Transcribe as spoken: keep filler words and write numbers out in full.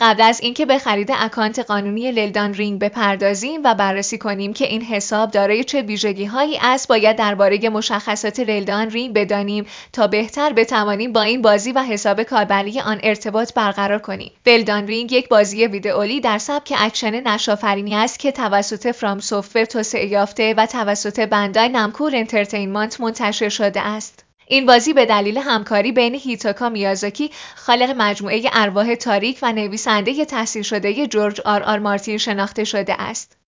قبل از اینکه به خرید اکانت قانونی للدان رینگ بپردازیم و بررسی کنیم که این حساب دارای چه ویژگی‌هایی است، باید درباره مشخصات للدان رینگ بدانیم تا بهتر بتوانیم با این بازی و حساب کاربری آن ارتباط برقرار کنیم. للدان رینگ یک بازی ویدئویی در سبک اکشن نش‌آفرینی است که توسط فرام سافت‌ور توسعه یافته و توسط بندای نامکو انترتینمنت منتشر شده است. این بازی به دلیل همکاری بین هیتاکا میازاکی، خالق مجموعه ارواح تاریک و نویسنده تحصیل شده جورج آر آر مارتین شناخته شده است.